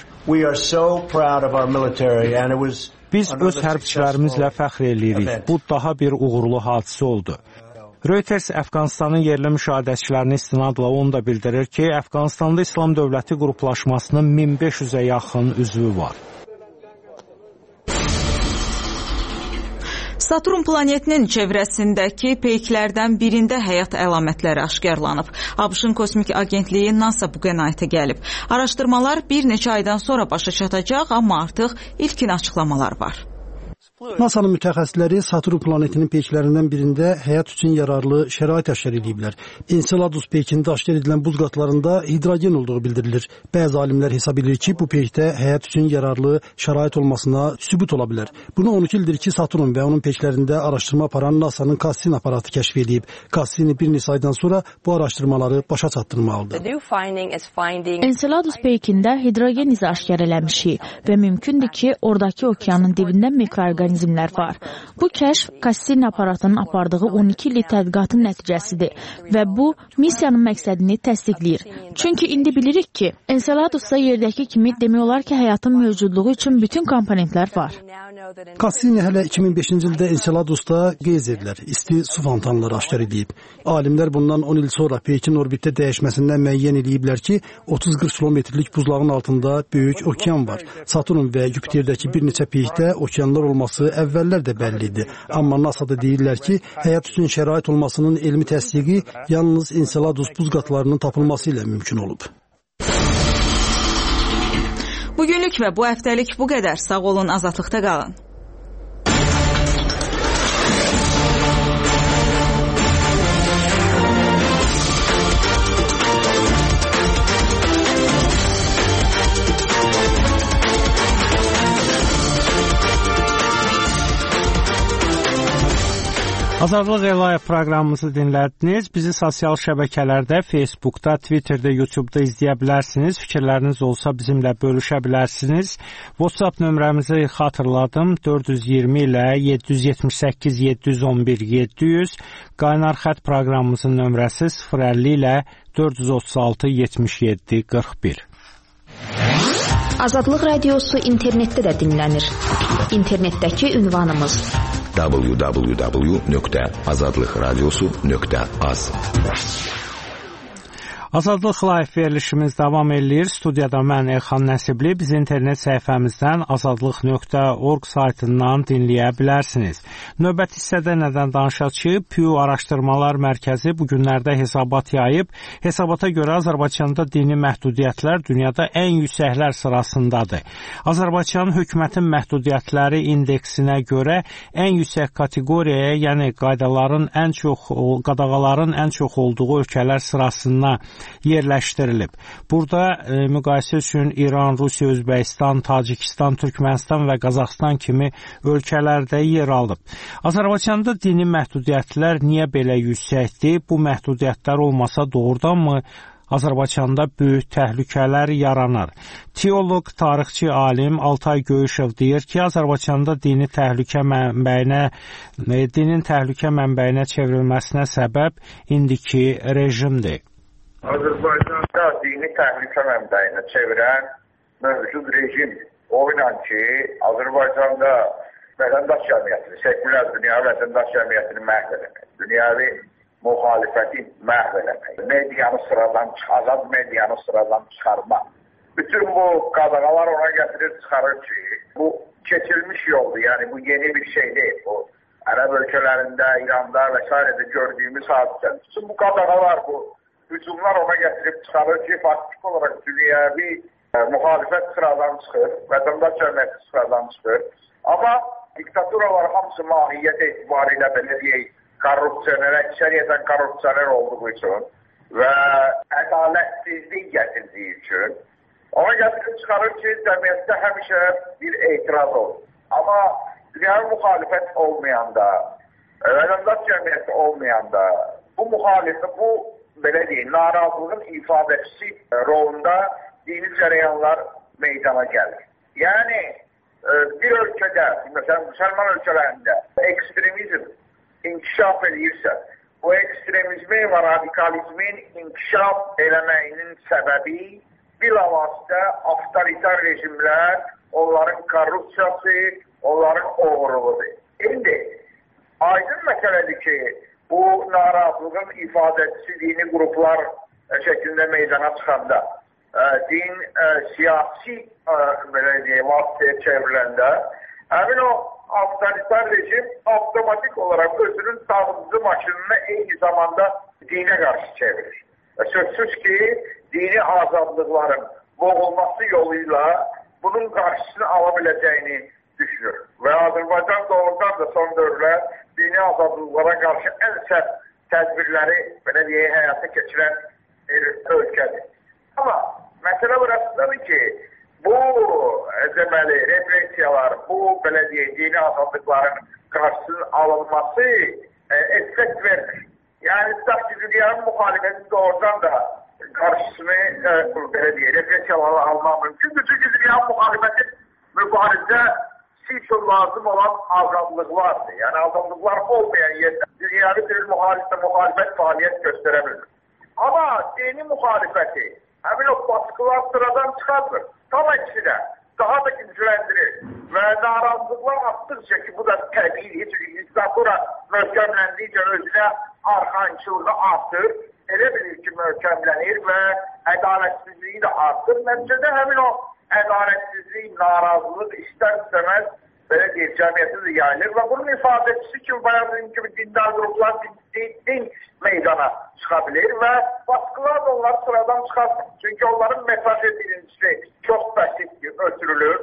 Biz öz hərbçilərimizlə fəxr edirik. Bu daha bir uğurlu hadisə oldu. Reuters Əfqanistanın yerli müşahidəçilərini istinadla onu da bildirir ki, Əfqanistanda İslam Dövləti qruplaşmasının 1500-ə yaxın üzvü var. Saturn planetinin çevrəsindəki peyklərdən birində həyat əlamətləri aşkarlanıb. ABŞ-ın kosmik agentliyi NASA bu qənaətə gəlib. Araşdırmalar bir neçə aydan sonra başa çatacaq, amma artıq ilkin açıqlamalar var. NASA'nın mütəxəssisləri Saturn planetinin peyklərindən birində həyat üçün yararlı şərait aşkar ediblər. Enceladus peykində aşkar edilən buz qatlarında hidrogen olduğu bildirilir. Bəzi alimlər hesab edir ki, bu peykdə həyat üçün yararlı şərait olmasına sübut ola bilər. Bunu 12 ildir ki, Saturn və onun peyklərində araşdırma aparan NASA'nın Cassini aparatı kəşf edib. Cassini bir neçə aydan sonra bu araşdırmaları başa çatdırmalıdır. Enceladus peykində hidrogen izi aşkar eləmişik və mümkündür ki, oradakı okeanın dibində mikroorqanizmlər var. Bu kəşf Cassini aparatının apardığı 12 illik tədqiqatın nəticəsidir və bu missiyanın məqsədini təsdiqləyir. Çünki indi bilirik ki, Enceladusda yerdəki kimi demək olar ki, həyatın mövcudluğu üçün bütün komponentlər var. Cassini hələ 2005-ci ildə Enceladusda geyzerlər, isti su fontanları aşkar edib. Alimlər bundan 10 il sonra peykin orbitdə dəyişməsindən müəyyən ediblər ki, 30-40 kilometrlik buzlağın altında böyük okean var. Saturn və Yupiterdəki bir neçə peykdə okeanlar olması əvvəllər də bəllidir. Amma NASA-da deyirlər ki, həyat üçün şərait olmasının elmi təsdiqi yalnız Enceladus buz qatlarının tapılması ilə mümkün olub. Bugünlük və bu həftəlik bu qədər. Sağ olun, azadlıqda qalın. Azadlıq Live proqramımızı dinlədiniz. Bizi sosial şəbəkələrdə, Facebookda, Twitterdə, YouTube'da izləyə bilərsiniz. Fikirləriniz olsa bizimlə bölüşə bilərsiniz. WhatsApp nömrəmizi xatırladım. 420 ilə 778 711 700. Qaynar xətt proqramımızın nömrəsi 050 ilə 436 77 41. Azadlıq radiosu internetdə də dinlənir. İnternetdəki ünvanımız www.azadlıqradiosu.az. Azadlıq Live verilişimiz davam edir. Studiyada mən Elxan Nəsibli. Biz internet səhifəmizdən azadlıq.org saytından dinləyə bilərsiniz. Növbəti hissədə nədən danışaq ki, Pew Araşdırmalar Mərkəzi bu günlərdə hesabat yayıb. Hesabata görə Azərbaycanda dini məhdudiyyətlər dünyada ən yüksəklər sırasındadır. Azərbaycan hökumətin məhdudiyyətləri indeksinə görə ən yüksək kateqoriyaya, yəni qadağaların ən çox olduğu ölkələr sırasına yerləşdirilib. Burada müqayisə üçün İran, Rusiya, Özbəkistan, Tacikistan, Türkmənistan və Qazaxstan kimi ölkələrdə yer alıb. Azərbaycanda dini məhdudiyyətlər niyə belə yüksəkdir? Bu məhdudiyyətlər olmasa doğrudanmı Azərbaycanda böyük təhlükələr yaranar? Teoloq, tarixçi, alim Altay Göyüşev deyir ki, Azərbaycanda dinin təhlükə mənbəyinə çevrilməsinə səbəb indiki rejimdir. Azərbaycanda dini təhlükə mənbəyinə çevirən mövcud rejim o ilə ki, Azərbaycanda vətəndaş cəmiyyətini, sekulyar dünya vətəndaş cəmiyyətini məhv eləmək, dünyavi müxalifəti məhv eləmək, azad medianı sıradan çıxarmaq. Bütün bu qadağalar ona gətirir, çıxarır ki, bu keçilmiş yoldur, yəni bu yeni bir şey deyil. Bu Ərəb ölkələrində, İranda və s. gördüyümüz hadisədir. Bütün bu qadağalar, bu hücumlar ona gətirib çıxarır ki, faktik olaraq dünyavi müxalifət sıradan çıxır, vətəndaş cəmiyyəti sıradan çıxır. Amma diktaturalar hamısı mahiyyət etibarilə belə deyək, korrupsioner, əksəriyyətən korrupsioner olduğu üçün və ədalətsizlik gətirdiyi üçün ona gətirib çıxarır ki, cəmiyyətdə həmişə bir etiraz olur. Amma dünyavi müxalifət olmayanda, vətəndaş cəmiyyəti olmayanda bu müxalifət, bu belə deyil, narazılığın ifadəsi rolunda dini cərəyanlar meydana gəlir. Yəni, bir ölkədə, məsələn, müsəlman ölkələrində ekstremizm inkişaf edirsə, bu ekstremizmin və radikalizmin inkişaf eləməyinin səbəbi bilavasitə avtoritar rejimlər, onların korrupsiyası, onların oğurluğudur. İndi, aydın məsələdir ki, bu narazılığın ifadəçisi dini qruplar şəklində meydana çıxanda, din siyasi vasitəyə çevriləndə, həmin o avtoritar rejim avtomatik olarak özünün dağıtıcı maşinini eyni zamanda dine karşı çevirir. Sözsüz ki dini azadlıkların boğulması yoluyla bunun karşısını alabileceğini düşünür. Ve Azerbaycan doğrudan da son dövrler dini azadlıklara karşı en sert tedbirleri hayata geçiren bir ülkedir. Ama mesele burasıdır ki bu deməli represiyalar, bu dini azadlıkların karşısının alınması effekt verir. Yani ki dünyanın muhalefeti doğrudan da karşısını represiyalarla almak mümkündür. Çünkü dünyanın muhalefeti mübarizde için lazım olan azadlık vardı. Yani azadlıklar olmayan yerde dünyada bir muhalefet faaliyet gösterebilir. Ama dini muhalefeti hemen o baskılar sıradan çıkartır. Tam aksine daha da güçlendirir. Ve narazılıklar arttıkça ki bu da tabii diktatüra möhkemlendikçe özüne arxançılığı artır. Elə bilir ki möhkemlenir ve adaletsizliği de artır. Neticede hemen o adaletsizlik, narazılık ister istemez böyle bir cemiyete de yayılır ve bunun ifadesi ki bayağı gibi dindar gruplar din meydana çıkabilir ve baskılar da onları sıradan çıkartır. Çünkü onların mesajı birincisi çok basittir, ötürülür.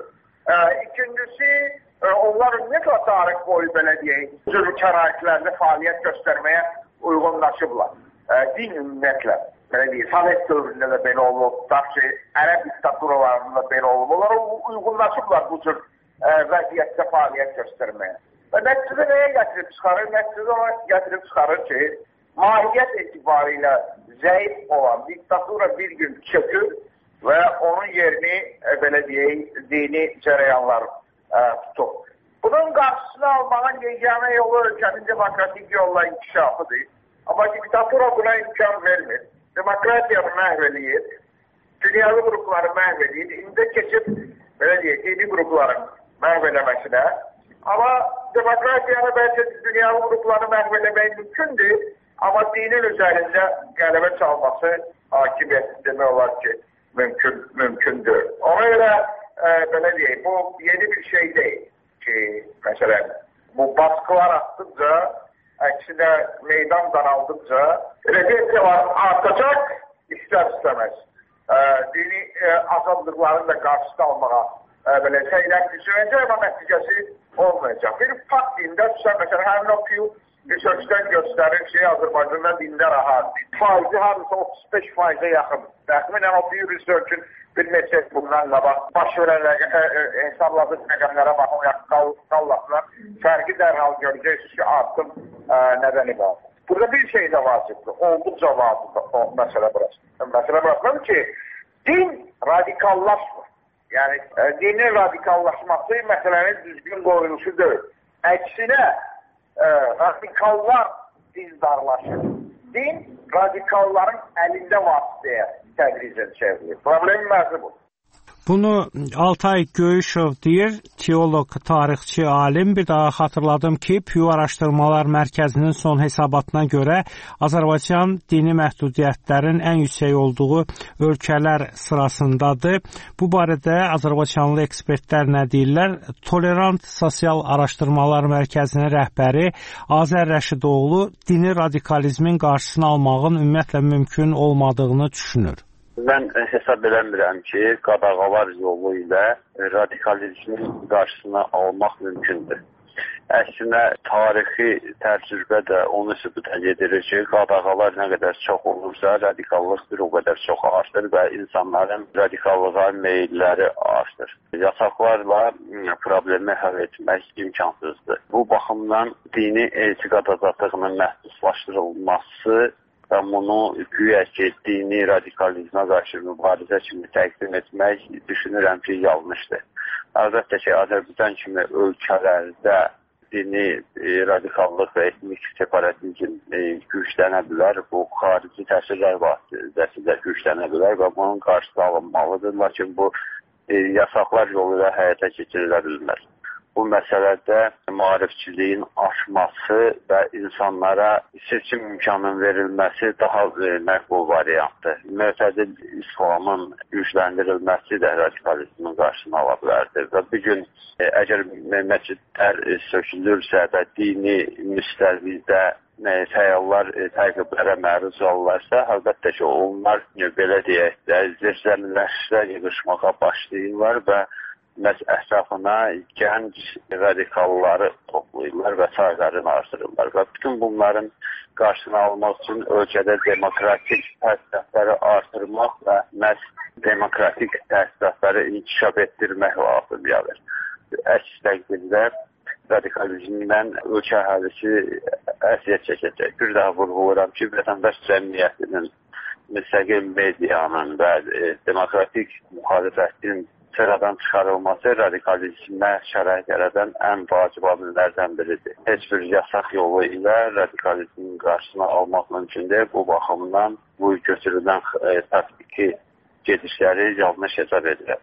İkincisi onlar ümumiyyətlə tarih boyu belediye zülm şəraitlərdə faaliyet göstermeye uygunlaşıblar. Din ümumiyyətlə Sovet dövründə də belə olub, Ərəb diktaturalarında da belə olub. Onlar uyğunlaşıblar bu cür vəziyyətdə fəaliyyət göstərməyə. Və nəticədə nəyə gətirib çıxarır? Nəticədə ona gətirib çıxarır ki, mahiyyət etibarilə zəif olan diktatura bir gün çökür və onun yerini, belə deyək, dini cərəyanlar tutub. Bunun qarşısını almağın yeganə yolu ölkənin demokratik yolla inkişafıdır. Amma diktatura buna imkan vermir. Demokratiyanı məhv eləyir, dünyalı qrupları məhv eləyir, indi keçib dini qrupların məhv eləməsinə. Amma demokratiyanı bəlkə dünyalı qrupları məhv eləmək mümkündür, amma dinin üzərində qələbə çalması hakimiyyəti demək olar ki, mümkündür. Ona görə belə deyək, bu yeni bir şey deyil ki, məsələn, bu baskılar artdıqca, əksinə meydan daraldıqca represiyalar artacaq, istər-istəməz. Dini azadlıqların da qarşısını almağa belə şeylər düşünəcək, amma nəticəsi olmayacaq. Bir fakt dində məsələn, həmin o Pew researchdən göstərir ki, Azərbaycanda dindar əhalinin faizi hardasa 35%-ə yaxın. Təxminən o Pew research'ın bir neçə bundan qabaq baş verən hesabladığı rəqəmlərə baxın, qallasınlar. Fərqi dərhal görəcəksiniz ki, artım nədən ibarət. Burada bir şey də vacibdir, olduqca vacibdir o məsələ burası. Məsələ burasıdır ki, din radikallaşmır. Yəni, dinin radikallaşması məsələnin düzgün qoyuluşu deyil. Əksinə, radikallar dindarlaşır. Din radikalların əlində vasitəyə tədricən çevrilir. Problemin məhzı bu. Bunu Altay Göyüşov deyir, teoloq, tarixçi, alim. Bir daha xatırladım ki, Pew Araşdırmalar Mərkəzinin son hesabatına görə Azərbaycan dini məhdudiyyətlərin ən yüksək olduğu ölkələr sırasındadır. Bu barədə Azərbaycanlı ekspertlər nə deyirlər? Tolerant Sosial Araşdırmalar Mərkəzinin rəhbəri Azər Rəşidoğlu dini radikalizmin qarşısını almağın ümumiyyətlə mümkün olmadığını düşünür. Mən hesab eləmirəm ki, qadağalar yolu ilə radikalizmin qarşısını almaq mümkündür. Əksinə, tarixi təcrübə də onu sübut edir ki, qadağalar nə qədər çox olursa, radikallıq bir o qədər çox artır və insanların radikallığa meylləri artır. Yasaqlarla problemi həll etmək imkansızdır. Bu baxımdan dini etiqad azadlığının məhdudlaşdırılması və bunu güya ki, dini radikalizmə qarşı mübarizə kimi təqdim etmək düşünürəm ki, yanlışdır. Əlbəttə ki, Azərbaycan kimi ölkələrdə dini radikallıq və etnik separatizm güclənə bilər. Bu, xarici təsirlər vasitəsilə güclənə bilər və bunun qarşısı alınmalıdır. Lakin bu yasaqlar yolu ilə həyata keçirilə bilməz. Bu məsələdə maarifçiliyin artması və insanlara seçim imkanının verilməsi daha məqbul variantdır. Mütəəddid İslamın gücləndirilməsi də radikalizmin qarşısını ala bilərdir. Və bu gün əgər məscidlər sökülürsə və dini müstəvidə fəallar təqiblərə məruz olurlarsa, əlbəttə ki, onlar belə deyək də zirzəmiləşdə yığışmağa başlayırlar və ətrafına gənc radikalları toplayırlar və saylarını artırırlar. Və bütün bunların qarşısını almaq üçün ölkədə demokratik təsisatları artırmaq və məhz demokratik təsisatları inkişaf etdirmək lazım gəlir. Əks təqdirdə radikalizmdən ölkə əhalisi əziyyət çəkəcək. Bir daha vurğuluram ki, vətəndaş cəmiyyətinin, müstəqil medianın və demokratik müxalifətin sıradan çıxarılması radikalizmə şərait yaradan ən vacib amillərdən biridir. Heç bir yasaq yolu ilə radikalizmin qarşısını almaq mümkün deyil. Bu baxımdan bu götürülən tatbiki gedişləri yanlış hesab edirəm.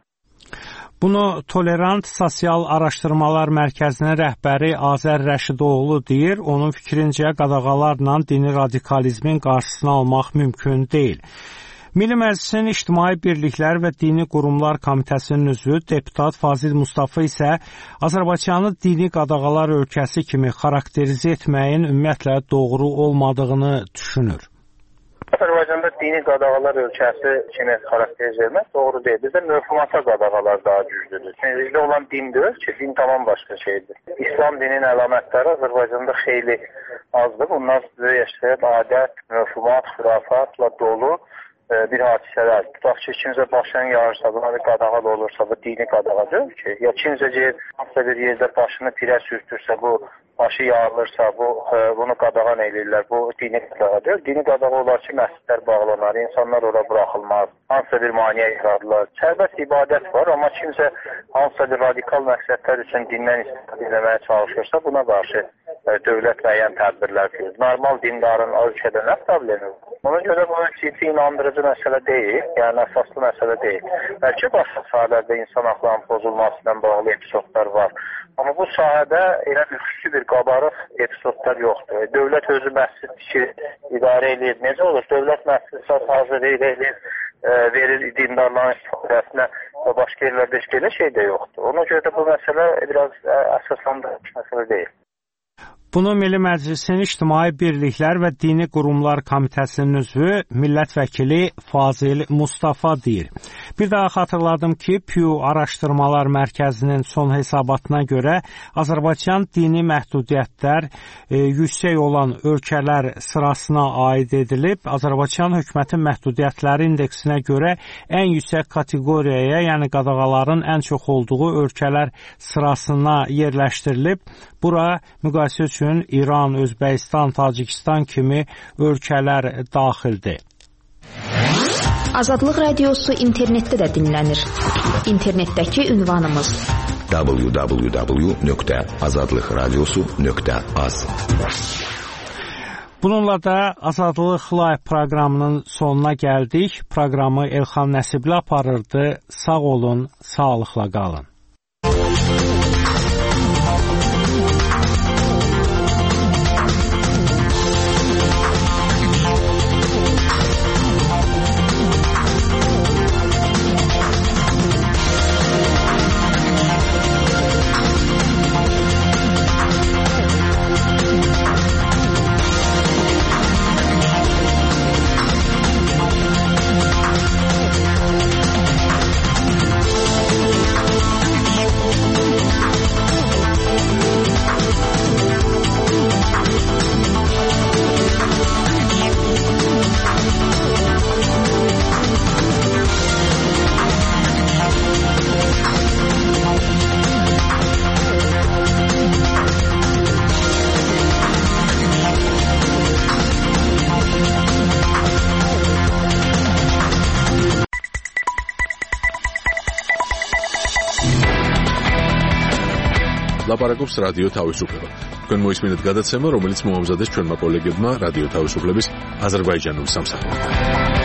Bunu Tolerant Sosial Araşdırmalar Mərkəzinin rəhbəri Azər Rəşidoğlu deyir. Onun fikrincə qadağalarla dini radikalizmin qarşısını almaq mümkün deyil. Milli Məclisin İctimai Birliklər və Dini Qurumlar Komitəsinin üzvü deputat Fazil Mustafa isə Azərbaycanı dini qadağalar ölkəsi kimi xarakterizə etməyin ümumiyyətlə doğru olmadığını düşünür. Azərbaycanda dini qadağalar ölkəsi kimi xarakterizə etmək doğru deyil. Bizdə mövhumata qadağalar daha güclüdür. Çünki bizdə olan din deyil ki, din tamam başqa şeydir. İslam dininin əlamətləri Azərbaycanda xeyli azdır. Bunlar yaşayıb adət, mövhumat, xurafatla dolu bir hadisələr. Tutaq ki, kimsə başını yarırsa, buna bir qadağal olursa, bu dini qadağa deyil ki. Ya kimsə hansısa bir yerdə başını pirə sürtürsə, bu başı yarılırsa, bunu qadağan eləyirlər. Bu dini qadağa deyil. Dini qadağa olar ki, məscidlər bağlanar, insanlar ora buraxılmaz, hansısa bir maneə yaradılır. Sərbəst ibadət var, amma kimsə hansısa bir radikal məqsədlər üçün dindən istifadə etməyə çalışırsa, buna qarşı dövlət müəyyən tədbirlər görür. Normal dindarın ölkədə nə problemi var? Ona görə bu ciddi inandırıcı məsələ deyil, yəni əsaslı məsələ deyil. Bəlkə başqa sahələrdə insan haqlarının pozulması ilə bağlı epizodlar var. Amma bu sahədə elə xüsusi bir qabarıq epizodlar yoxdur. Dövlət özü məscid tikir, idarə edir. Necə olur? Dövlət məscid hazır edir, verir dindarların istifadəsinə və başqa yerlərdə heç belə şey də yoxdur. Ona görə də bu məsələ biraz əsaslandırılmış məsələ deyil. Bunu Milli Məclisin İctimai Birliklər və Dini Qurumlar Komitəsinin üzvü millət vəkili Fazil Mustafa deyir. Bir daha xatırladım ki, Pew Araşdırmalar Mərkəzinin son hesabatına görə Azərbaycan dini məhdudiyyətlər yüksək olan ölkələr sırasına aid edilib. Azərbaycan hökumətin məhdudiyyətləri indeksinə görə ən yüksək kateqoriyaya, yəni qadağaların ən çox olduğu ölkələr sırasına yerləşdirilib. Bura müqayisə üçün İran, Özbəkistan, Tacikistan kimi ölkələr daxildir. Azadlıq Radiosu internetdə də dinlənir. İnternetdəki ünvanımız www.azadlıqradiosu.az. Bununla da Azadlıq Live proqramının sonuna gəldik. Proqramı Elxan Nəsibli aparırdı. Sağ olun, sağlıqla qalın. ლაპარაკობს რადიო თავისუფლება. თქვენ მოისმინეთ გადაცემა, რომელიც მოამზადეს ჩვენმა კოლეგებმა რადიო თავისუფლების აზერბაიჯანული სამსახური.